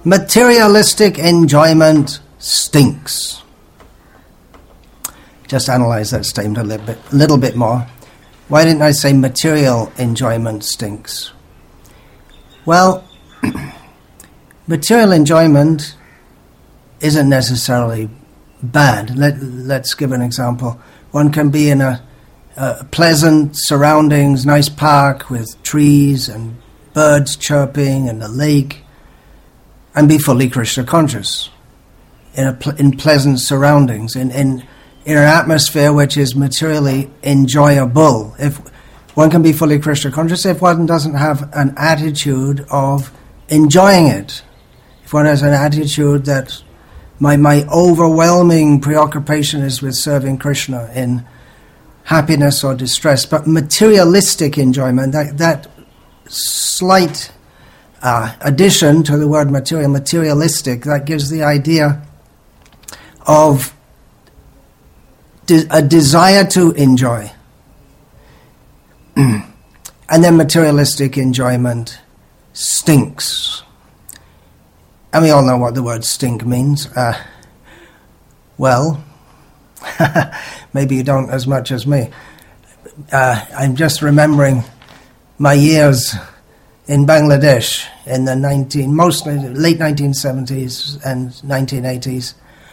Materialistic enjoyment stinks. Just analyze that statement a little bit more. Why didn't I say material enjoyment stinks? Well, material enjoyment isn't necessarily bad. Let's give an example. One can be in a pleasant surroundings, nice park with trees and birds chirping and a lake, and be fully Krishna conscious in pleasant surroundings, in an atmosphere which is materially enjoyable. If one can be fully Krishna conscious if one doesn't have an attitude of enjoying it. If one has an attitude that my overwhelming preoccupation is with serving Krishna in happiness or distress, but materialistic enjoyment, that slight addition to the word materialistic, that gives the idea of a desire to enjoy. And then materialistic enjoyment stinks. And we all know what the word stink means. Well, maybe you don't as much as me. I'm just remembering my years in Bangladesh in the mostly late 1970s and 1980s.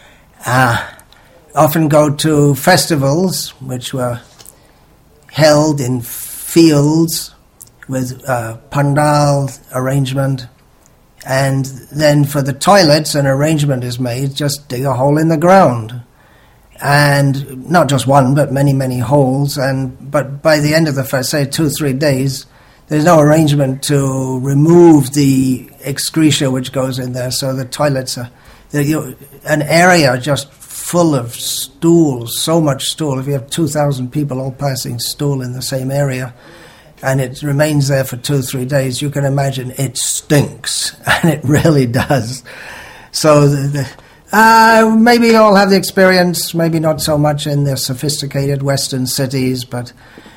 Often go to festivals which were held in fields with pandal arrangement, and then for the toilets an arrangement is made, just dig a hole in the ground. And not just one, but many holes. But by the end of the first, say 2-3 days, there's no arrangement to remove the excreta which goes in there. So the toilets are an area just full of stool, so much stool. If you have 2,000 people all passing stool in the same area, and it remains there for 2-3 days, you can imagine it stinks, and it really does. So maybe you all have the experience, maybe not so much in the sophisticated Western cities, but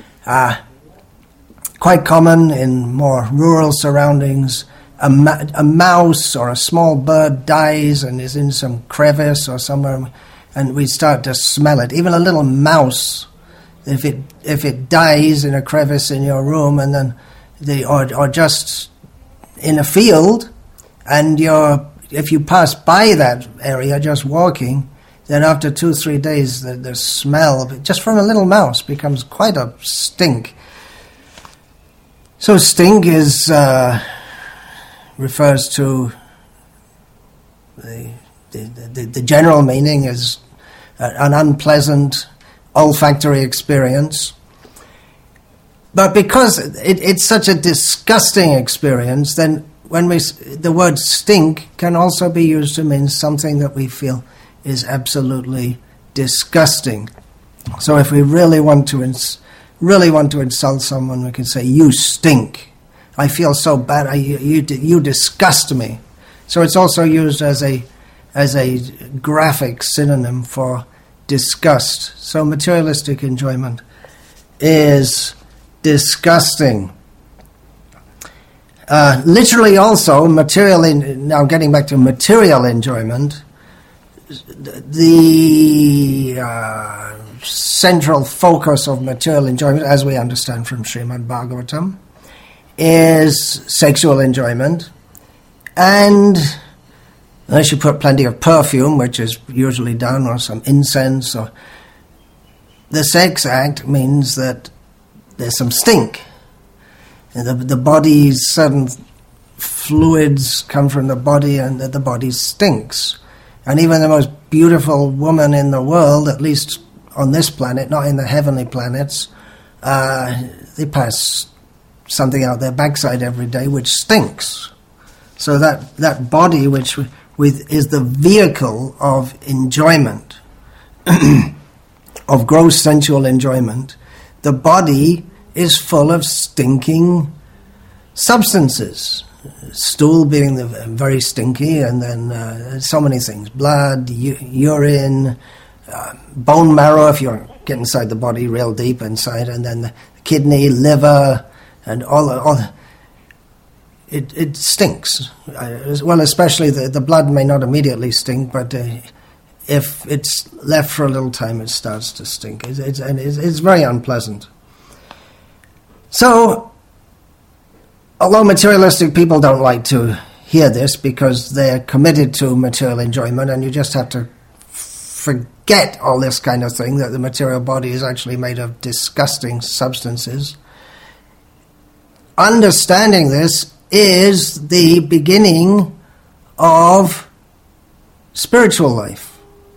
quite common in more rural surroundings. A mouse or a small bird dies and is in some crevice or somewhere, and we start to smell it. Even a little mouse, if it dies in a crevice in your room, and then or just in a field, and if you pass by that area just walking, then after 2-3 days the smell of it, just from a little mouse, becomes quite a stink. So stink refers to the general meaning is an unpleasant olfactory experience. But because it's such a disgusting experience, then the word stink can also be used to mean something that we feel is absolutely disgusting. So if we really want to insult someone, we can say, "You stink. I feel so bad. You disgust me." So it's also used as a graphic synonym for disgust. So materialistic enjoyment is disgusting. Literally also, now getting back to material enjoyment, the central focus of material enjoyment, as we understand from Srimad Bhagavatam, is sexual enjoyment. And unless you put plenty of perfume, which is usually done, or some incense, or the sex act means that there's some stink. And the body's certain fluids come from the body, and that the body stinks. And even the most beautiful woman in the world, at least on this planet, not in the heavenly planets, they pass something out their backside every day which stinks. So that body which is the vehicle of enjoyment, of gross sensual enjoyment, the body is full of stinking substances. Stool being very stinky, and then so many things: blood, urine, bone marrow if you get inside the body real deep inside, and then the kidney, liver, and all. it stinks. Well, especially the blood may not immediately stink, but if it's left for a little time, it starts to stink. It's very unpleasant. So, although materialistic people don't like to hear this because they're committed to material enjoyment, and you just have to forget all this kind of thing, that the material body is actually made of disgusting substances, understanding this is the beginning of spiritual life.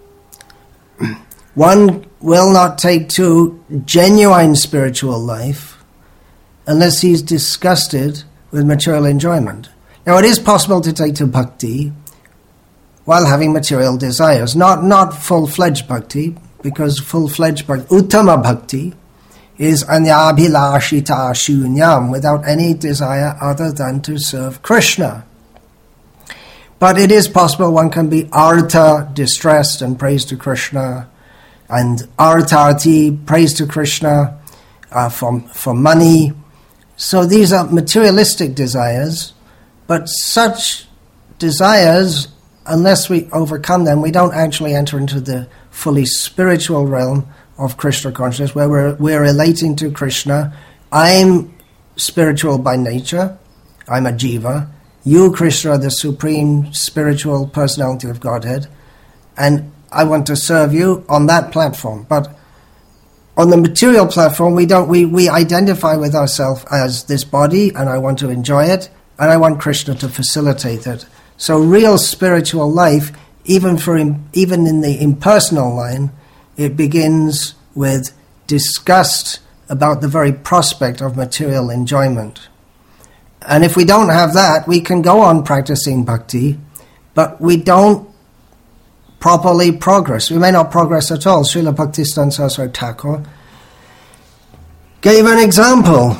One will not take to genuine spiritual life unless he's disgusted with material enjoyment. Now, it is possible to take to bhakti while having material desires. Not full-fledged bhakti, because full-fledged bhakti, uttama bhakti, is anyabhilashita shunyam, without any desire other than to serve Krishna. But it is possible one can be artha, distressed, and praise to Krishna, and artharti, praise to Krishna for money. So these are materialistic desires, but such desires, unless we overcome them, we don't actually enter into the fully spiritual realm of Krishna consciousness, where we're relating to Krishna. I'm spiritual by nature. I'm a jiva. You, Krishna, are the supreme spiritual personality of Godhead, and I want to serve you on that platform. But on the material platform, we identify with ourselves as this body, and I want to enjoy it, and I want Krishna to facilitate it. So real spiritual life, even in the impersonal line, it begins with disgust about the very prospect of material enjoyment. And if we don't have that, we can go on practicing bhakti, but we don't properly progress. We may not progress at all. Srila Bhaktisiddhanta Saraswati Thakur gave an example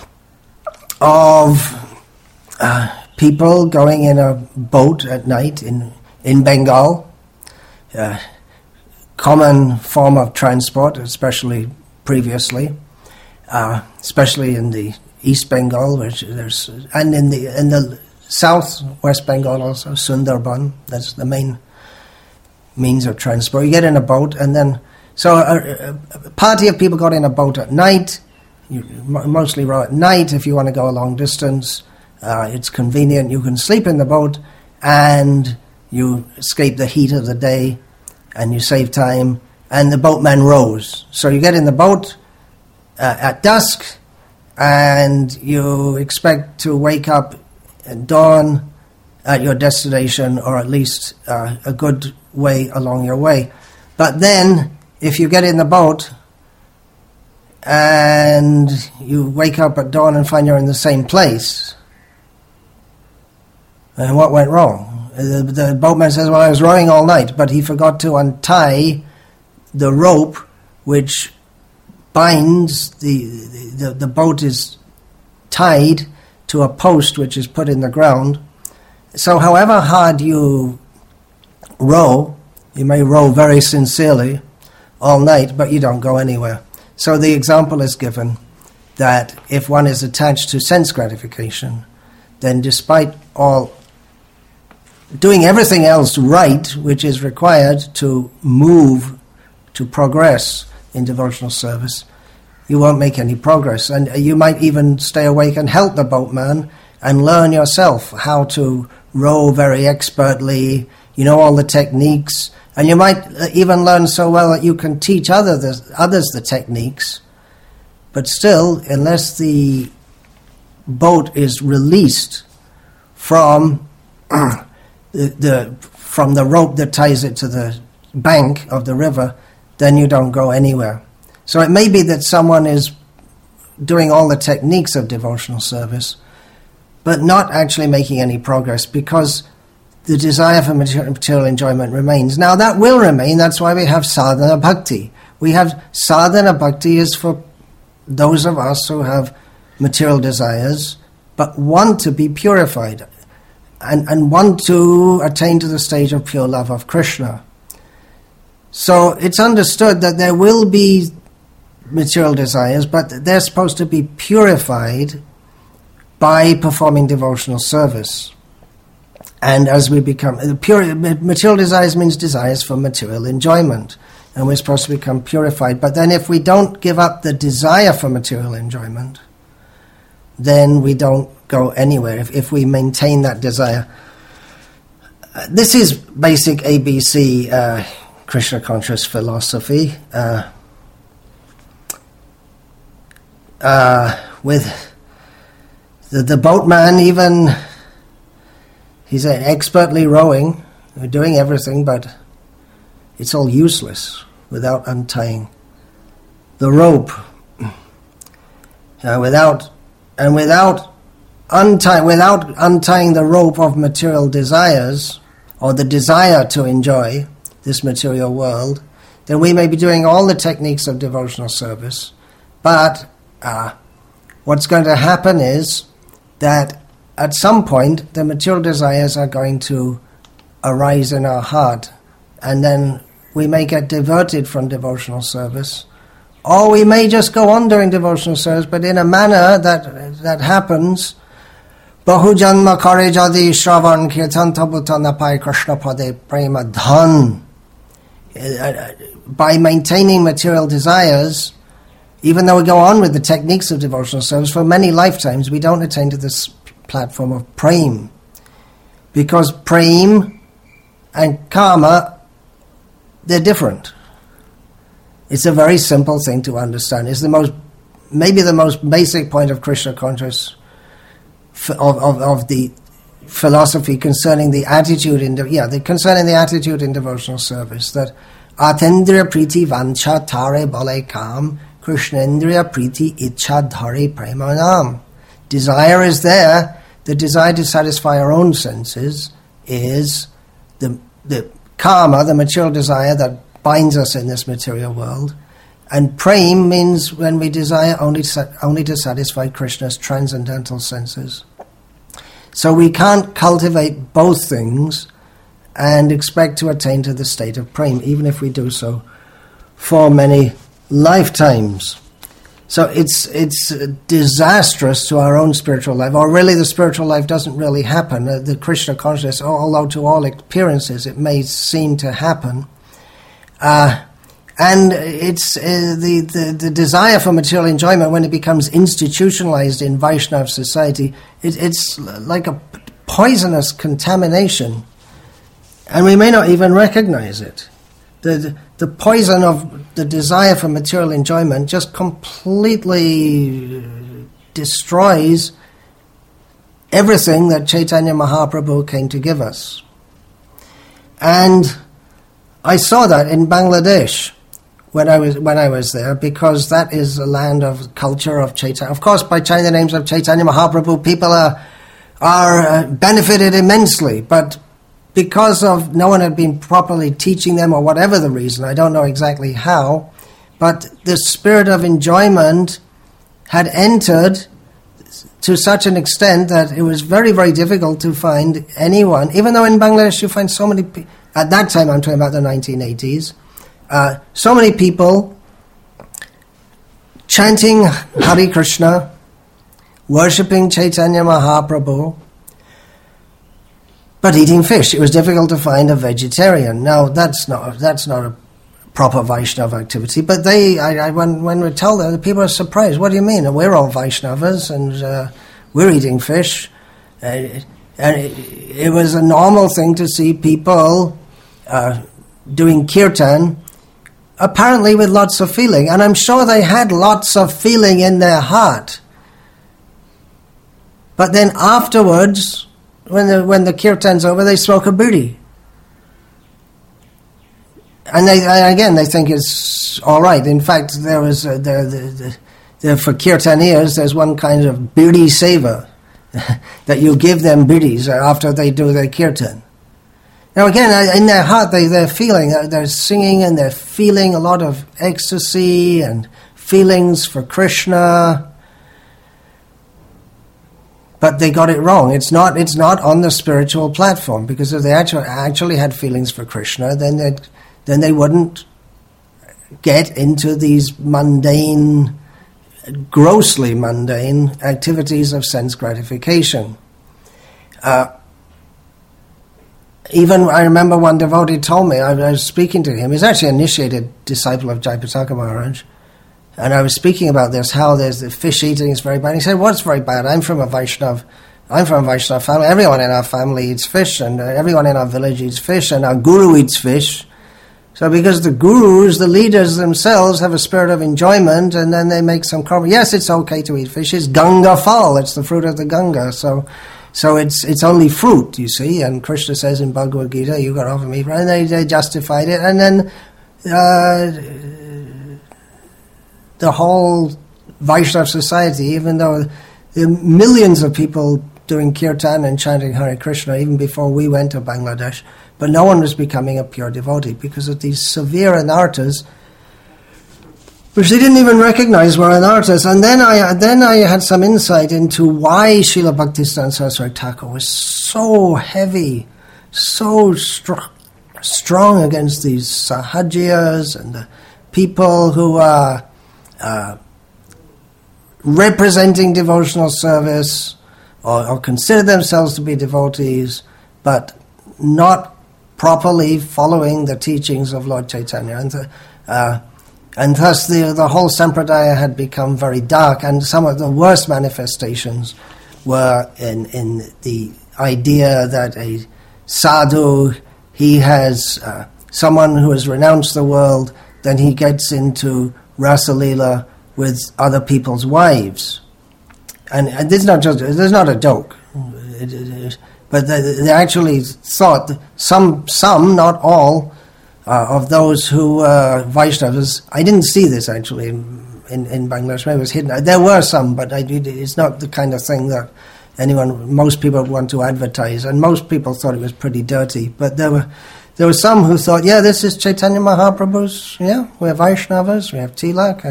of people going in a boat at night in Bengal, common form of transport, especially previously, especially in the East Bengal, and in the South West Bengal also, Sundarban. That's the main means of transport. You get in a boat, and then so a party of people got in a boat at night. You mostly row at night if you want to go a long distance. It's convenient. You can sleep in the boat, and you escape the heat of the day, and you save time. And the boatman rows. So you get in the boat at dusk, and you expect to wake up at dawn at your destination, or at least a good way along your way. But then, if you get in the boat and you wake up at dawn and find you're in the same place, and what went wrong? The boatman says, well, I was rowing all night, but he forgot to untie the rope which binds the boat is tied to a post which is put in the ground. So however hard you row, you may row very sincerely all night, but you don't go anywhere. So the example is given that if one is attached to sense gratification, then despite all doing everything else right, which is required to move, to progress in devotional service, you won't make any progress. And you might even stay awake and help the boatman and learn yourself how to row very expertly, all the techniques. And you might even learn so well that you can teach others the techniques. But still, unless the boat is released from from the rope that ties it to the bank of the river, then you don't go anywhere. So it may be that someone is doing all the techniques of devotional service, but not actually making any progress because the desire for material enjoyment remains. Now that will remain, that's why we have sadhana bhakti. We have sadhana bhakti is for those of us who have material desires, but want to be purified and want to attain to the stage of pure love of Krishna. So it's understood that there will be material desires, but they're supposed to be purified by performing devotional service. And as we become material desires means desires for material enjoyment, and we're supposed to become purified. But then if we don't give up the desire for material enjoyment, then we don't go anywhere, if we maintain that desire. This is basic ABC Krishna conscious philosophy. With the boatman, even he's expertly rowing, doing everything, but it's all useless without untying the rope. Without untying the rope of material desires, or the desire to enjoy this material world, then we may be doing all the techniques of devotional service, but what's going to happen is that at some point the material desires are going to arise in our heart, and then we may get diverted from devotional service, or we may just go on doing devotional service, but in a manner that happens Bahujanma kare jadi shravan kirtan tabutana pai Krishna pade prema dhan. By maintaining material desires, even though we go on with the techniques of devotional service for many lifetimes, we don't attain to this platform of prem. Because prem and karma, they're different. It's a very simple thing to understand. It's maybe the most basic point of Krishna consciousness, of the philosophy concerning the attitude concerning the attitude in devotional service, that atendriya priti vancha tare bale kam krishnendriya priti ichha dhare premanam. Desire is there. The desire to satisfy our own senses is the karma, the material desire that binds us in this material world. And prem means when we desire only to satisfy Krishna's transcendental senses. So we can't cultivate both things and expect to attain to the state of prem, even if we do so for many lifetimes. So it's disastrous to our own spiritual life, or really the spiritual life doesn't really happen. The Krishna consciousness, although to all appearances it may seem to happen, and it's the desire for material enjoyment, when it becomes institutionalized in Vaishnava society, it's like a poisonous contamination, and we may not even recognize it. The poison of the desire for material enjoyment just completely destroys everything that Chaitanya Mahaprabhu came to give us. And I saw that in Bangladesh when I was there, because that is a land of culture of Chaitanya. Of course, by chanting the names of Chaitanya Mahaprabhu, people are benefited immensely, but because of no one had been properly teaching them, or whatever the reason, I don't know exactly how, but the spirit of enjoyment had entered to such an extent that it was very, very difficult to find anyone, even though in Bangladesh you find so many people. At that time, I'm talking about the 1980s, so many people chanting Hare Krishna, worshipping Chaitanya Mahaprabhu, but eating fish. It was difficult to find a vegetarian. Now, that's not a proper Vaishnava activity, but when we tell them, the people are surprised. What do you mean? We're all Vaishnavas, and we're eating fish. And it was a normal thing to see people doing kirtan, apparently with lots of feeling, and I'm sure they had lots of feeling in their heart. But then afterwards, when the kirtan's over, they smoke a bidi, and they think it's all right. In fact, there was for kirtaniers, there's one kind of bidi seva that you give them bidis after they do their kirtan. Now again, in their heart, they're feeling, they're singing, and they're feeling a lot of ecstasy and feelings for Krishna. But they got it wrong. It's not on the spiritual platform, because if they actually had feelings for Krishna, then they wouldn't get into these mundane grossly mundane activities of sense gratification. Even I remember one devotee told me, I was speaking to him, he's actually an initiated disciple of Jayapataka Maharaj, and I was speaking about this, how there's the fish eating is very bad. He said, what's very bad? I'm from a Vaishnava family. Everyone in our family eats fish, and everyone in our village eats fish, and our guru eats fish. So because the gurus, the leaders themselves, have a spirit of enjoyment, and then they make some comment. Yes, it's okay to eat fish. It's Ganga Phal. It's the fruit of the Ganga. So it's only fruit, you see. And Krishna says in Bhagavad Gita, you got to offer me. And they justified it. And then the whole Vaishnava society, even though there are millions of people doing kirtan and chanting Hare Krishna even before we went to Bangladesh, but no one was becoming a pure devotee because of these severe anarthas, which they didn't even recognize were anarthas. And then I had some insight into why Srila Bhaktisiddhanta Saraswati Thakur was so heavy, so strong against these sahajiyas and the people who are representing devotional service or consider themselves to be devotees, but not properly following the teachings of Lord Chaitanya. And thus the whole sampradaya had become very dark, and some of the worst manifestations were in the idea that a sadhu, he has someone who has renounced the world, then he gets into Rasa Leela with other people's wives. And this is not a joke. But they actually thought that some, not all, of those who were Vaishnavas. I didn't see this actually in Bangladesh. Maybe it was hidden. There were some, but it's not the kind of thing that most people would want to advertise. And most people thought it was pretty dirty. But there were some who thought, yeah, this is Chaitanya Mahaprabhu's. Yeah, we're Vaishnavas. We have tilak.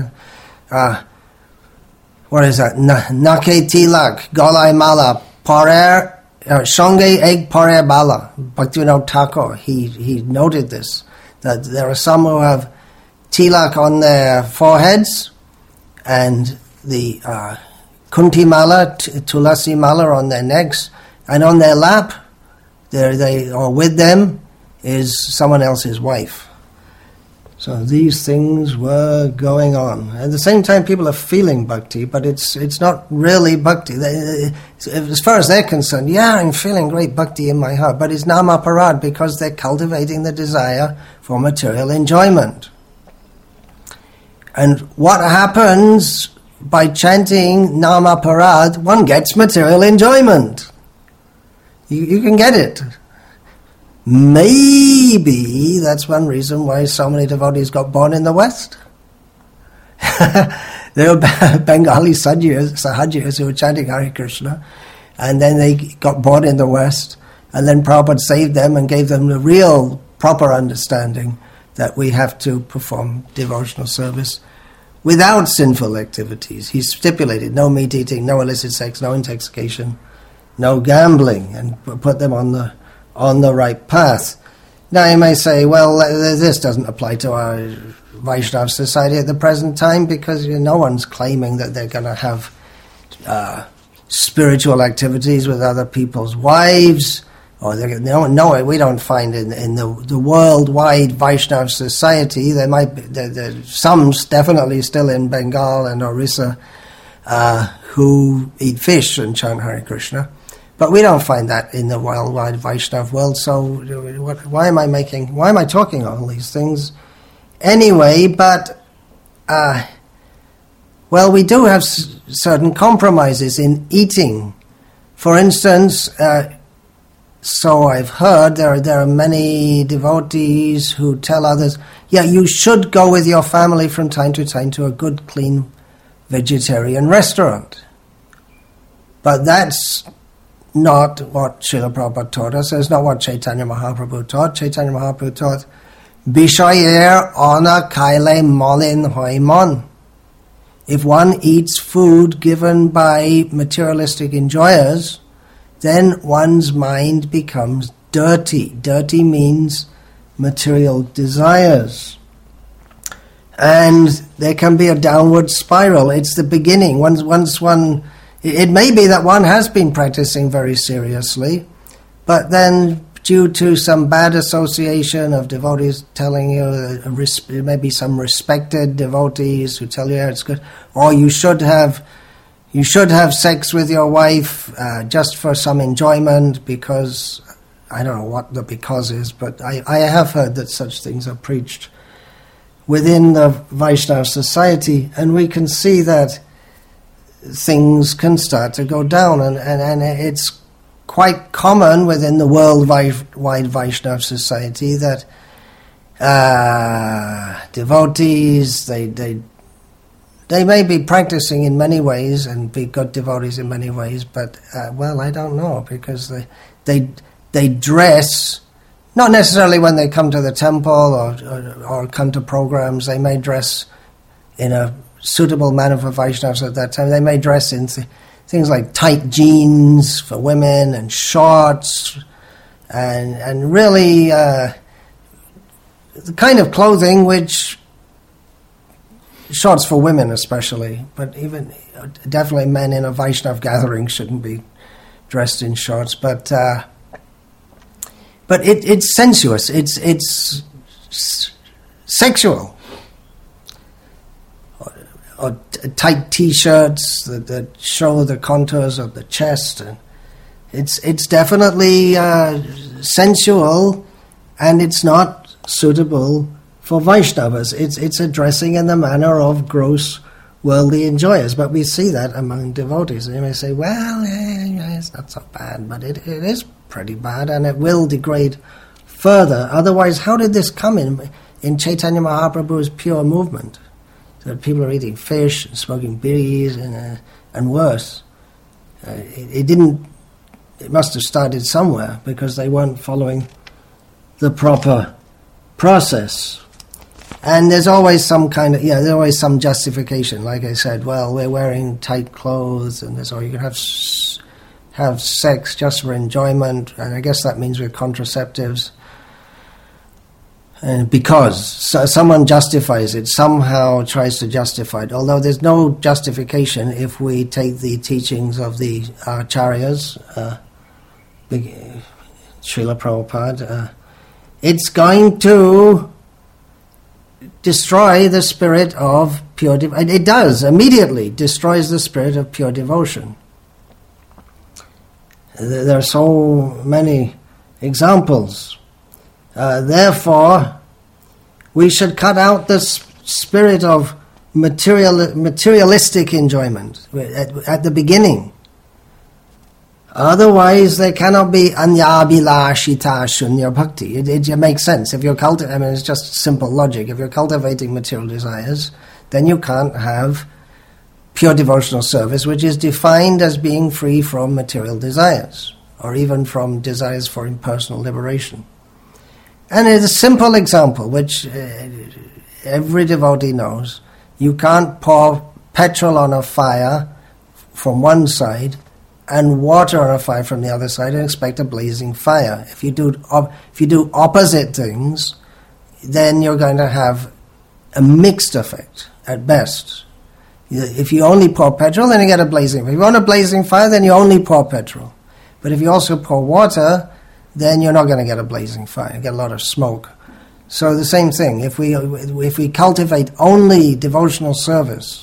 What is that? Nake tilak, golai mala, parer. Shonge egg pare bala. Bhaktivinoda Thakur, he noted this, that there are some who have tilak on their foreheads and the kunti mala, tulasi mala on their necks, and on their lap, or with them, is someone else's wife. So these things were going on. At the same time, people are feeling bhakti, but it's not really bhakti. As far as they're concerned, yeah, I'm feeling great bhakti in my heart, but it's namaparad because they're cultivating the desire for material enjoyment. And what happens by chanting namaparad? One gets material enjoyment. You can get it. Maybe that's one reason why so many devotees got born in the West. They were Bengali sahajiyas who were chanting Hare Krishna, and then they got born in the West, and then Prabhupada saved them and gave them the real proper understanding that we have to perform devotional service without sinful activities. He stipulated no meat eating, no illicit sex, no intoxication, no gambling, and put them on the right path. Now you may say, well, this doesn't apply to our Vaishnava society at the present time because no one's claiming that they're going to have spiritual activities with other people's wives. Or no, we don't find in the worldwide Vaishnava society. There might be some definitely still in Bengal and Orissa who eat fish and chant Hare Krishna. But we don't find that in the worldwide Vaishnava world, so why am I talking all these things anyway? But, we do have certain compromises in eating. For instance, so I've heard, there are many devotees who tell others, yeah, you should go with your family from time to time to a good, clean vegetarian restaurant. But that's not what Srila Prabhupada taught us. It's not what Chaitanya Mahaprabhu taught. Chaitanya Mahaprabhu taught, Bishayer ana kaile molin hoimon. If one eats food given by materialistic enjoyers, then one's mind becomes dirty. Dirty means material desires. And there can be a downward spiral. It's the beginning. Once one, it may be that one has been practicing very seriously, but then due to some bad association of devotees telling you, maybe some respected devotees who tell you, yeah, it's good, or you should have sex with your wife just for some enjoyment because, I don't know what the because is, but I have heard that such things are preached within the Vaishnava society, and we can see that things can start to go down, and it's quite common within the worldwide Vaishnava society that devotees, they may be practicing in many ways and be good devotees in many ways, but I don't know, because they dress, not necessarily when they come to the temple or come to programs. They may dress in a suitable manner for Vaishnavas at that time. They may dress in things like tight jeans for women and shorts and really the kind of clothing which, shorts for women especially, but even definitely men in a Vaishnav gathering shouldn't be dressed in shorts, but it's sensuous, it's sexual. Or tight T-shirts that show the contours of the chest, and it's definitely sensual, and it's not suitable for Vaishnavas. It's addressing in the manner of gross worldly enjoyers, but we see that among devotees. And you may say, well, it's not so bad, but it is pretty bad, and it will degrade further. Otherwise, how did this come in Chaitanya Mahaprabhu's pure movement? That people are eating fish and smoking bidis and worse. It must have started somewhere, because they weren't following the proper process. And there's always there's always some justification. Like I said, well, we're wearing tight clothes, and or you can have sex just for enjoyment, and I guess that means with contraceptives. And because someone justifies it, somehow tries to justify it, although there's no justification if we take the teachings of the acharyas, Srila Prabhupada, it's going to destroy the spirit of pure devotion. It does, immediately destroys the spirit of pure devotion. There are so many examples. Therefore, we should cut out the spirit of materialistic enjoyment at the beginning. Otherwise, there cannot be anyabhilashita shunya bhakti. It makes sense. If you're it's just simple logic. If you're cultivating material desires, then you can't have pure devotional service, which is defined as being free from material desires, or even from desires for impersonal liberation. And it's a simple example, which every devotee knows. You can't pour petrol on a fire from one side and water on a fire from the other side and expect a blazing fire. If you do opposite things, then you're going to have a mixed effect at best. If you only pour petrol, then you get a blazing fire. If you want a blazing fire, then you only pour petrol. But if you also pour water, then you're not going to get a blazing fire. You get a lot of smoke. So the same thing. If we cultivate only devotional service,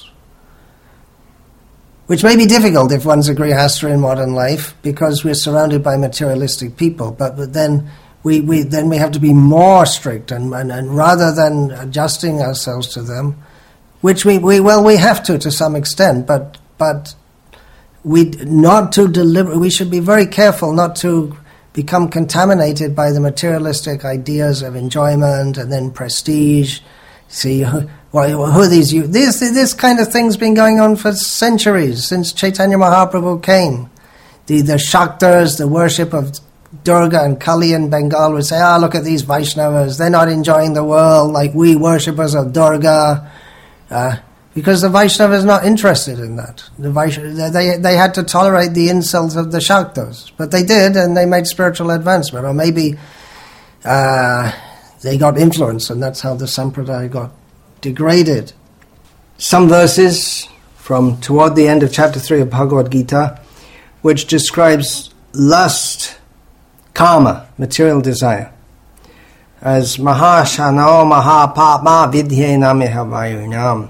which may be difficult if one's a grihastha in modern life, because we're surrounded by materialistic people, but then we have to be more strict, and rather than adjusting ourselves to them, which we have to some extent, but we should be very careful not to become contaminated by the materialistic ideas of enjoyment and then prestige. See, who are these? This kind of thing's been going on for centuries, since Chaitanya Mahaprabhu came. The Shaktas, the worship of Durga and Kali in Bengal would say, look at these Vaishnavas, they're not enjoying the world like we worshippers of Durga. Because the Vaishnava is not interested in that. They had to tolerate the insults of the Shaktas, but they did, and they made spiritual advancement. Or maybe they got influence, and that's how the Sampradaya got degraded. Some verses from toward the end of chapter 3 of Bhagavad Gita, which describes lust, karma, material desire, as Mahashano Mahapapma Vidyena Mehavayunam.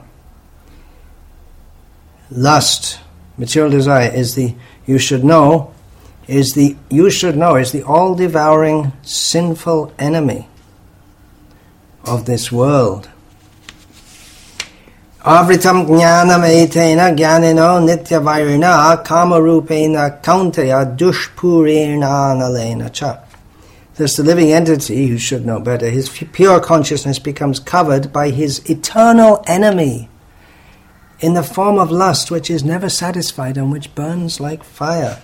Lust, material desire, is the all-devouring sinful enemy of this world. Avritam jnanam etena jnanino nityavairina kamarupena kauntaya dushpurena nalena cha. Thus the living entity, who should know better, his pure consciousness becomes covered by his eternal enemy in the form of lust, which is never satisfied and which burns like fire.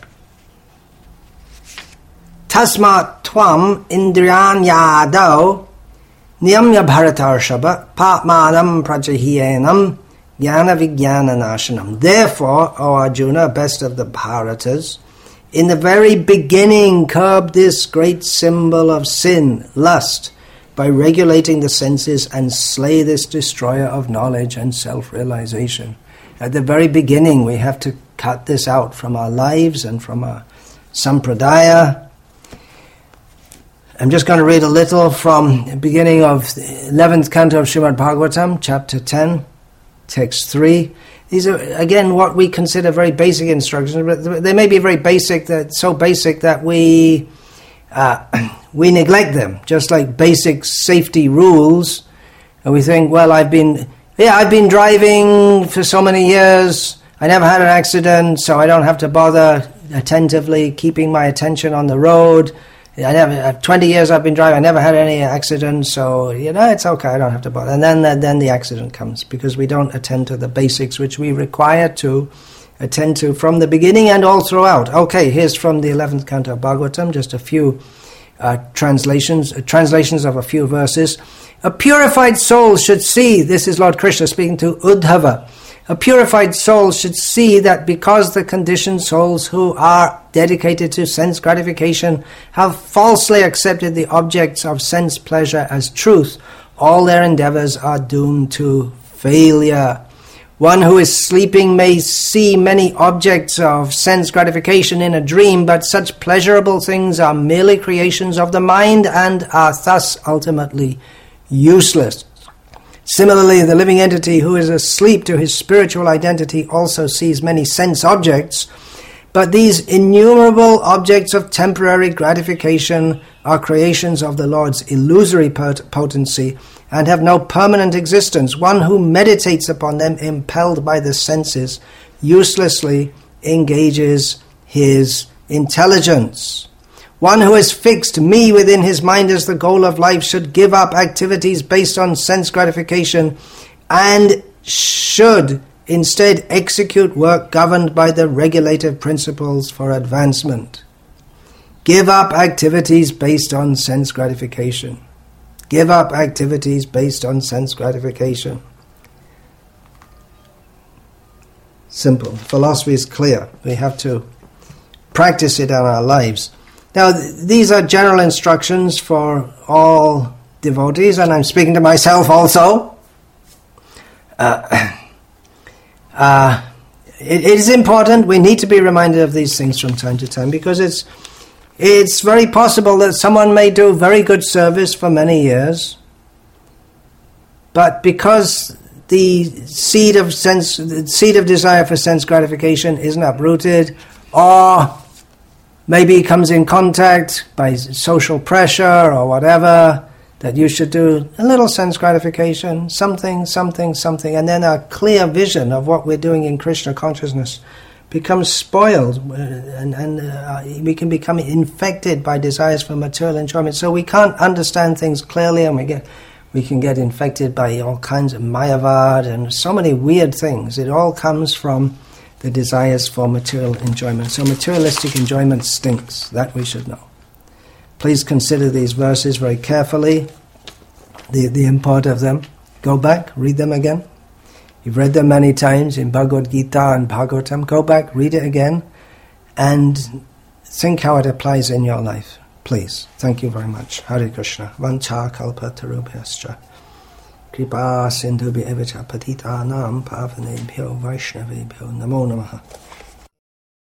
Tasmat tvam indriyan yadau niyamya bharatarshaba patmanam prajahiyanam jnana vijnana nashanam. Therefore, O Arjuna, best of the Bharatas, in the very beginning curb this great symbol of sin, lust, by regulating the senses and slay this destroyer of knowledge and self-realization. At the very beginning we have to cut this out from our lives and from our sampradaya. I'm just going to read a little from the beginning of the 11th canto of Srimad Bhagavatam, chapter 10, text 3. These are, again, what we consider very basic instructions, but they may be very basic, so basic that we neglect them, just like basic safety rules. And we think, well, I've been driving for so many years, I never had an accident, so I don't have to bother attentively keeping my attention on the road. 20 years I've been driving, I never had any accidents, so, it's okay, I don't have to bother. And then the accident comes, because we don't attend to the basics which we require to attend to from the beginning and all throughout. Okay, here's from the 11th canto of Bhagavatam, just a few translations of a few verses. A purified soul should see, this is Lord Krishna speaking to Uddhava, a purified soul should see that because the conditioned souls who are dedicated to sense gratification have falsely accepted the objects of sense pleasure as truth, all their endeavors are doomed to failure. One who is sleeping may see many objects of sense gratification in a dream, but such pleasurable things are merely creations of the mind and are thus ultimately useless. Similarly, the living entity who is asleep to his spiritual identity also sees many sense objects, but these innumerable objects of temporary gratification are creations of the Lord's illusory potency and have no permanent existence. One who meditates upon them, impelled by the senses, uselessly engages his intelligence. One who has fixed me within his mind as the goal of life should give up activities based on sense gratification and should instead execute work governed by the regulative principles for advancement. Give up activities based on sense gratification. Give up activities based on sense gratification. Simple. Philosophy is clear. We have to practice it in our lives. Now, these are general instructions for all devotees, and I'm speaking to myself also. It is important. We need to be reminded of these things from time to time, because it's very possible that someone may do very good service for many years, but because the seed of desire for sense gratification isn't uprooted, or maybe he comes in contact by social pressure or whatever, that you should do a little sense gratification, something, and then a clear vision of what we're doing in Krishna consciousness becomes spoiled, and we can become infected by desires for material enjoyment. So we can't understand things clearly, and we can get infected by all kinds of mayavad and so many weird things. It all comes from the desires for material enjoyment. So materialistic enjoyment stinks. That we should know. Please consider these verses very carefully, the import of them. Go back, read them again. You've read them many times in Bhagavad Gita and Bhagavatam. Go back, read it again, and think how it applies in your life. Please. Thank you very much. Hare Krishna. Vancha kalpa tarubhyascha Kripa sindhubhyo evacha patitanam pavanebhyo vaishnavebhyo namo namaha.